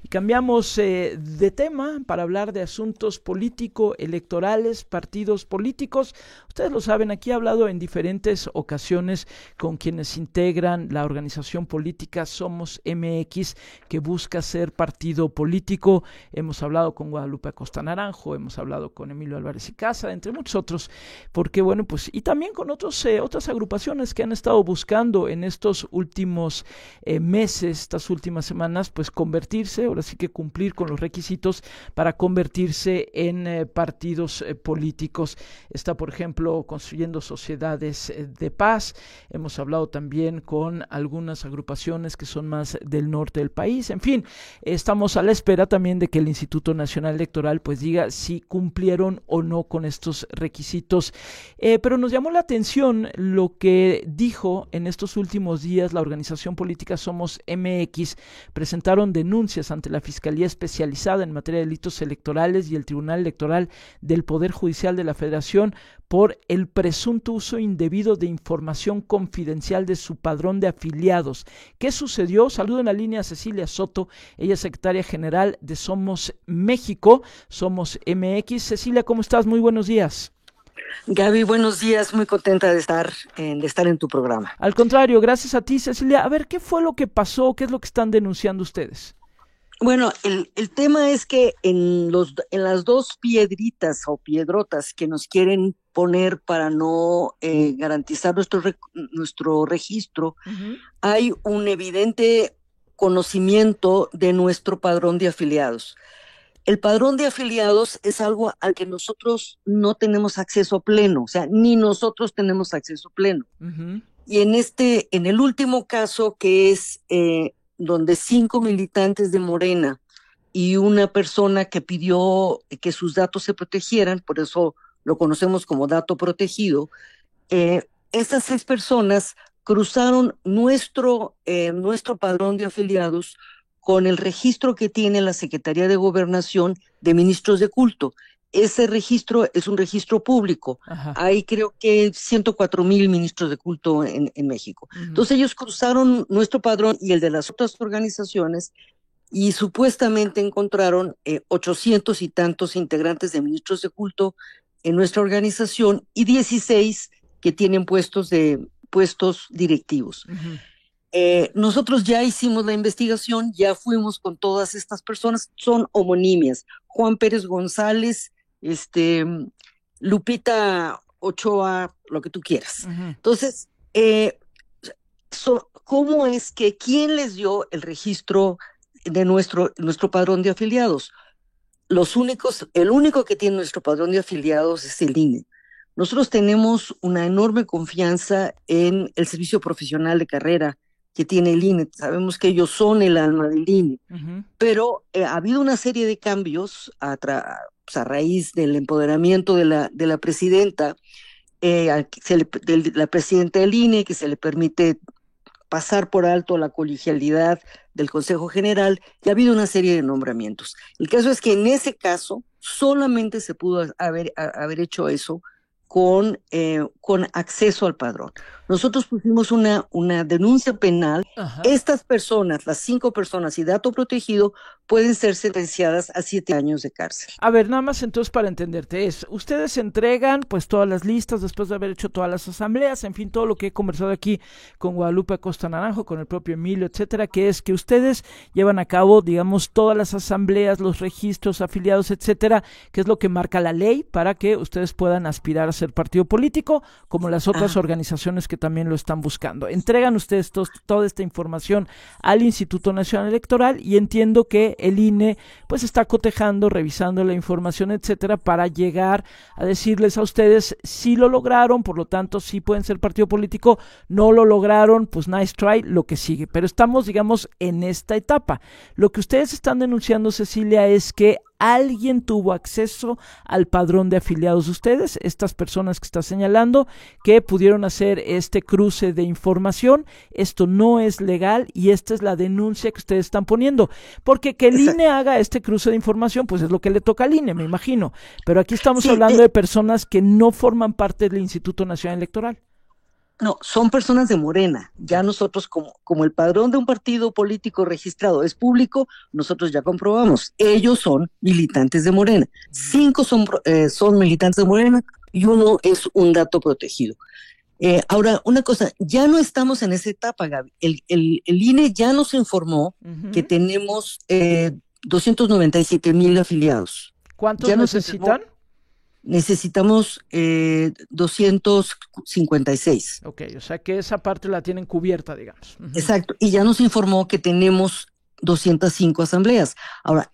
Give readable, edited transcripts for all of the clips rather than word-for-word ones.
cambiamos de tema para hablar de asuntos político-electorales, partidos políticos. Ustedes lo saben, aquí he hablado en diferentes ocasiones con quienes integran la organización política Somos MX, que busca ser partido político. Hemos hablado con Guadalupe Acosta Naranjo, hemos hablado con Emilio Álvarez y Casa, entre muchos otros, porque bueno, pues, y también con otras agrupaciones que han estado buscando en estos últimos meses, estas últimas semanas, pues convertirse, ahora sí que cumplir con los requisitos para convertirse en partidos políticos. Está, por ejemplo, Construyendo Sociedades de Paz. Hemos hablado también con algunas agrupaciones que son más del norte del país. En fin, estamos a la espera también de que el Instituto Nacional Electoral pues diga si cumplieron o no con estos requisitos. Pero nos llamó la atención lo que dijo en estos últimos días la organización política Somos MX. Presentaron denuncias ante la Fiscalía Especializada en Materia de Delitos Electorales y el Tribunal Electoral del Poder Judicial de la Federación por el presunto uso indebido de información confidencial de su padrón de afiliados. ¿Qué sucedió? Saludo en la línea a Cecilia Soto, ella es secretaria general de Somos México, Somos MX. Cecilia, ¿cómo estás? Muy buenos días. Gaby, buenos días, muy contenta de estar en tu programa. Al contrario, gracias a ti, Cecilia. A ver, ¿qué fue lo que pasó? ¿Qué es lo que están denunciando ustedes? Bueno, el tema es que en las dos piedritas o piedrotas que nos quieren poner para no garantizar nuestro registro, hay un evidente conocimiento de nuestro padrón de afiliados. El padrón de afiliados es algo al que nosotros no tenemos acceso pleno, o sea, ni nosotros tenemos acceso pleno. Y en el último caso, que es donde 5 militantes de Morena y una persona que pidió que sus datos se protegieran, por eso lo conocemos como dato protegido, estas 6 personas cruzaron nuestro padrón de afiliados con el registro que tiene la Secretaría de Gobernación de Ministros de Culto. Ese registro es un registro público. Ajá. Hay creo que 104,000 ministros de culto en México. Entonces ellos cruzaron nuestro padrón y el de las otras organizaciones y supuestamente encontraron 800 y tantos integrantes de ministros de culto en nuestra organización y 16 que tienen puestos directivos. Nosotros ya hicimos la investigación, ya fuimos con todas estas personas, son homonimias. Juan Pérez González, Lupita Ochoa, lo que tú quieras. Entonces, ¿cómo es que quién les dio el registro de nuestro padrón de afiliados? El único que tiene nuestro padrón de afiliados es el INE. Nosotros tenemos una enorme confianza en el servicio profesional de carrera que tiene el INE. Sabemos que ellos son el alma del INE, pero ha habido una serie de cambios a raíz del empoderamiento de la presidenta, la presidenta del INE, que se le permite pasar por alto la colegialidad del Consejo General, y ha habido una serie de nombramientos. El caso es que en ese caso solamente se pudo haber hecho eso con acceso al padrón. Nosotros pusimos una denuncia penal. Ajá. Estas personas, las 5 personas y dato protegido, pueden ser sentenciadas a 7 años de cárcel. A ver, nada más entonces para entenderte, ustedes entregan pues todas las listas después de haber hecho todas las asambleas, en fin, todo lo que he conversado aquí con Guadalupe Acosta Naranjo, con el propio Emilio, etcétera, que es que ustedes llevan a cabo, digamos, todas las asambleas, los registros, afiliados, etcétera, que es lo que marca la ley para que ustedes puedan aspirar a ser partido político, como las otras organizaciones que también lo están buscando. Entregan ustedes toda esta información al Instituto Nacional Electoral y entiendo que el INE pues está cotejando, revisando la información, etcétera, para llegar a decirles a ustedes si lo lograron, por lo tanto sí pueden ser partido político, no lo lograron, pues nice try, lo que sigue. Pero estamos, digamos, en esta etapa. Lo que ustedes están denunciando, Cecilia, es que alguien tuvo acceso al padrón de afiliados de ustedes, estas personas que está señalando, que pudieron hacer este cruce de información. Esto no es legal y esta es la denuncia que ustedes están poniendo, porque que el INE haga este cruce de información, pues es lo que le toca al INE, me imagino, pero aquí estamos hablando de personas que no forman parte del Instituto Nacional Electoral. No, son personas de Morena. Ya nosotros, como el padrón de un partido político registrado es público, nosotros ya comprobamos. Ellos son militantes de Morena. 5 son militantes de Morena y 1 es un dato protegido. Ahora, una cosa, ya no estamos en esa etapa, Gaby. El INE ya nos informó que tenemos 297,000 afiliados. ¿Cuántos necesitan? Necesitamos 256. Ok, o sea que esa parte la tienen cubierta, digamos. Exacto, y ya nos informó que tenemos 205 asambleas. Ahora,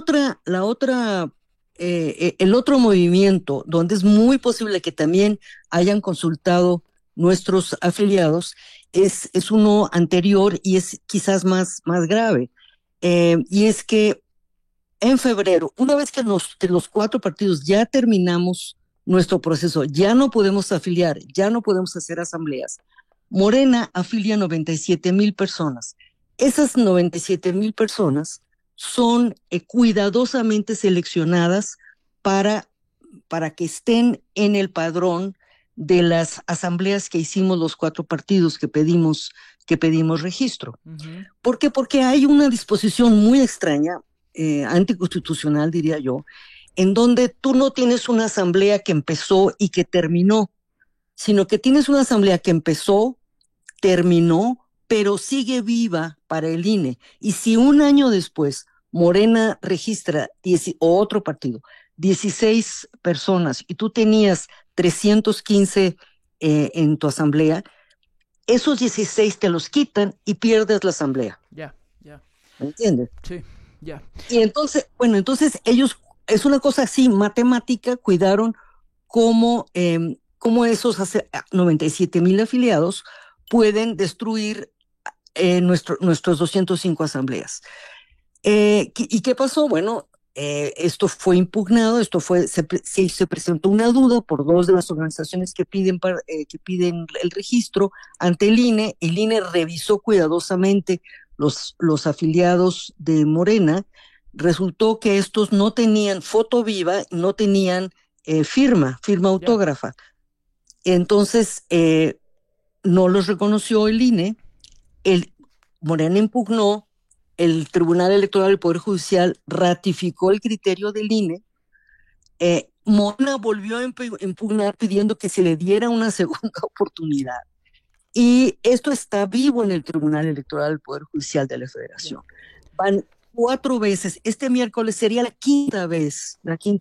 el otro movimiento donde es muy posible que también hayan consultado nuestros afiliados es uno anterior y es quizás más grave. Y es que en febrero, una vez que los 4 partidos ya terminamos nuestro proceso, ya no podemos afiliar, ya no podemos hacer asambleas, Morena afilia 97,000 personas. Esas 97,000 personas son cuidadosamente seleccionadas para que estén en el padrón de las asambleas que hicimos los 4 partidos que pedimos registro. ¿Por qué? Porque hay una disposición muy extraña, anticonstitucional, diría yo, en donde tú no tienes una asamblea que empezó y que terminó, sino que tienes una asamblea que empezó, terminó, pero sigue viva para el INE. Y si un año después Morena registra, o otro partido, 16 personas, y tú tenías 315 en tu asamblea, esos 16 te los quitan y pierdes la asamblea. Ya. ¿Me entiendes? Sí. Ya. Y entonces ellos, es una cosa así, matemática, cuidaron cómo esos 97,000 afiliados pueden destruir nuestros 205 asambleas. ¿Y qué pasó? Bueno, esto fue impugnado, se presentó una duda por 2 de las organizaciones que piden el registro ante el INE. El INE revisó cuidadosamente los afiliados de Morena. Resultó que estos no tenían foto viva, no tenían firma autógrafa. Entonces, no los reconoció el INE. Morena impugnó, el Tribunal Electoral del Poder Judicial ratificó el criterio del INE. Morena volvió a impugnar pidiendo que se le diera una segunda oportunidad. Y esto está vivo en el Tribunal Electoral del Poder Judicial de la Federación. Van 4 veces. Este miércoles sería la quinta vez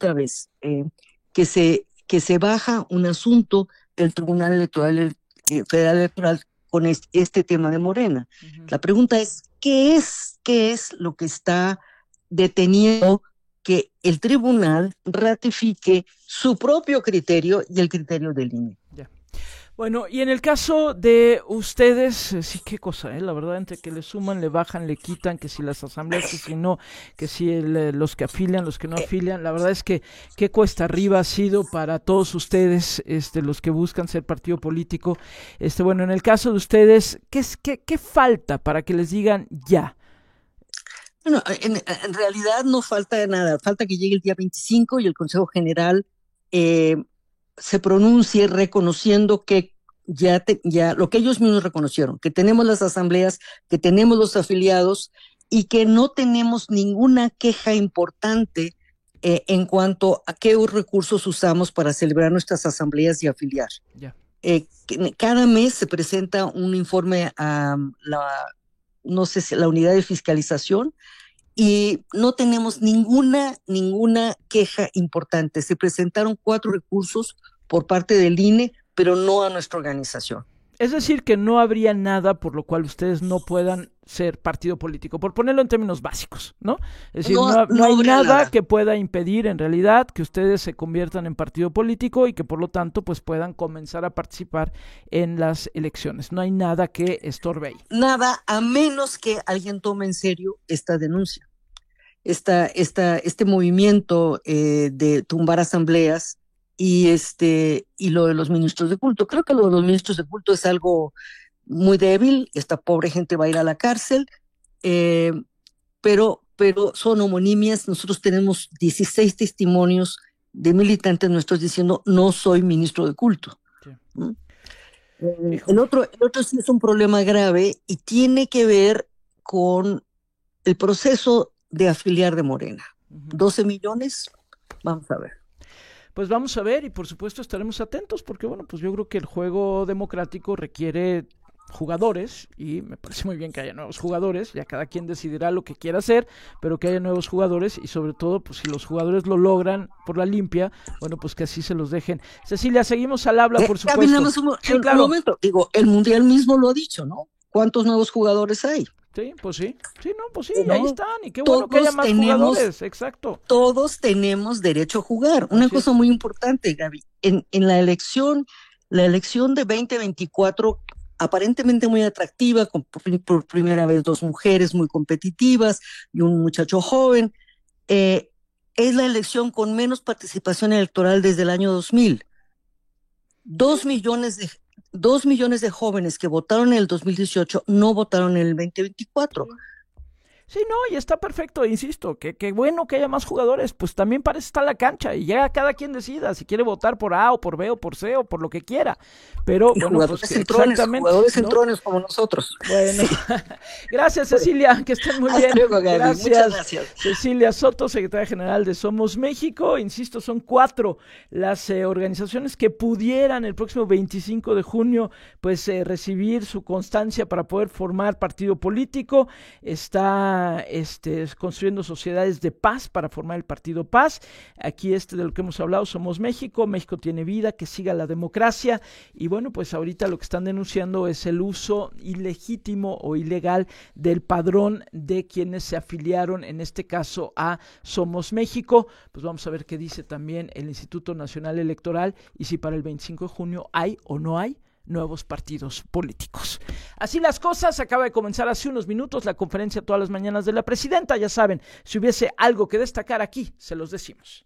que se baja un asunto del Tribunal Electoral Federal Electoral con este tema de Morena. La pregunta es, ¿qué es lo que está deteniendo que el tribunal ratifique su propio criterio y el criterio del INE? Ya. Bueno, y en el caso de ustedes, sí, qué cosa, la verdad, entre que le suman, le bajan, le quitan, que si las asambleas, que si no, que si los que afilian, los que no afilian, la verdad es que qué cuesta arriba ha sido para todos ustedes, los que buscan ser partido político. Bueno, en el caso de ustedes, ¿qué falta para que les digan ya? Bueno, en realidad no falta nada, falta que llegue el día 25 y el Consejo General se pronuncie reconociendo que ya lo que ellos mismos reconocieron, que tenemos las asambleas, que tenemos los afiliados y que no tenemos ninguna queja importante en cuanto a qué recursos usamos para celebrar nuestras asambleas y afiliar. Yeah. Cada mes se presenta un informe a la unidad de fiscalización y no tenemos ninguna queja importante. Se presentaron 4 recursos por parte del INE, pero no a nuestra organización. Es decir, que no habría nada por lo cual ustedes no puedan ser partido político, por ponerlo en términos básicos, ¿no? Es decir, no hay nada que pueda impedir en realidad que ustedes se conviertan en partido político y que por lo tanto pues puedan comenzar a participar en las elecciones. No hay nada que estorbe ahí. Nada, a menos que alguien tome en serio esta denuncia. Este movimiento de tumbar asambleas y lo de los ministros de culto. Creo que lo de los ministros de culto es algo muy débil. Esta pobre gente va a ir a la cárcel, pero son homonimias. Nosotros tenemos 16 testimonios de militantes nuestros diciendo no soy ministro de culto. Sí. Híjole. El otro sí es un problema grave y tiene que ver con el proceso de afiliar de Morena. Ujú. 12 millones, vamos a ver. Pues vamos a ver y por supuesto estaremos atentos porque bueno, pues yo creo que el juego democrático requiere jugadores y me parece muy bien que haya nuevos jugadores, ya cada quien decidirá lo que quiera hacer, pero que haya nuevos jugadores y sobre todo pues si los jugadores lo logran por la limpia, bueno pues que así se los dejen. Cecilia, seguimos al habla por Gaby, nada supuesto. más Sí, un claro. momento. Digo, el Mundial mismo lo ha dicho, ¿no? ¿Cuántos nuevos jugadores hay? Sí, pues sí. Sí, no, pues sí, ahí ¿No? están y qué bueno que haya Todos más tenemos, jugadores, exacto. todos tenemos derecho a jugar. Una Así cosa es. muy importante, Gaby, en la elección de 2024, aparentemente muy atractiva, por primera vez dos mujeres muy competitivas y un muchacho joven, eh, es la elección con menos participación electoral desde el año 2000. Sí, 2 millones de, 2 millones de jóvenes que votaron en el 2018 no votaron en el 2024. sí. Sí, no, y está perfecto, insisto, que bueno que haya más jugadores, pues también para eso está la cancha y ya cada quien decida si quiere votar por A o por B o por C o por lo que quiera, pero Y bueno, pues que exactamente, jugadores ¿no? entrones como nosotros. Bueno, Sí. gracias Cecilia, que estén muy Hasta bien, luego, Gaby. Muchas gracias. gracias. Cecilia Soto, secretaria general de Somos México, insisto, son 4 las organizaciones que pudieran el próximo 25 de junio pues recibir su constancia para poder formar partido político, está construyendo sociedades de paz para formar el partido Paz, aquí de lo que hemos hablado, Somos México, México tiene vida, que siga la democracia y bueno, pues ahorita lo que están denunciando es el uso ilegítimo o ilegal del padrón de quienes se afiliaron, en este caso a Somos México. Pues vamos a ver qué dice también el Instituto Nacional Electoral y si para el 25 de junio hay o no hay nuevos partidos políticos. Así las cosas, acaba de comenzar hace unos minutos la conferencia todas las mañanas de la presidenta, ya saben, si hubiese algo que destacar aquí, se los decimos.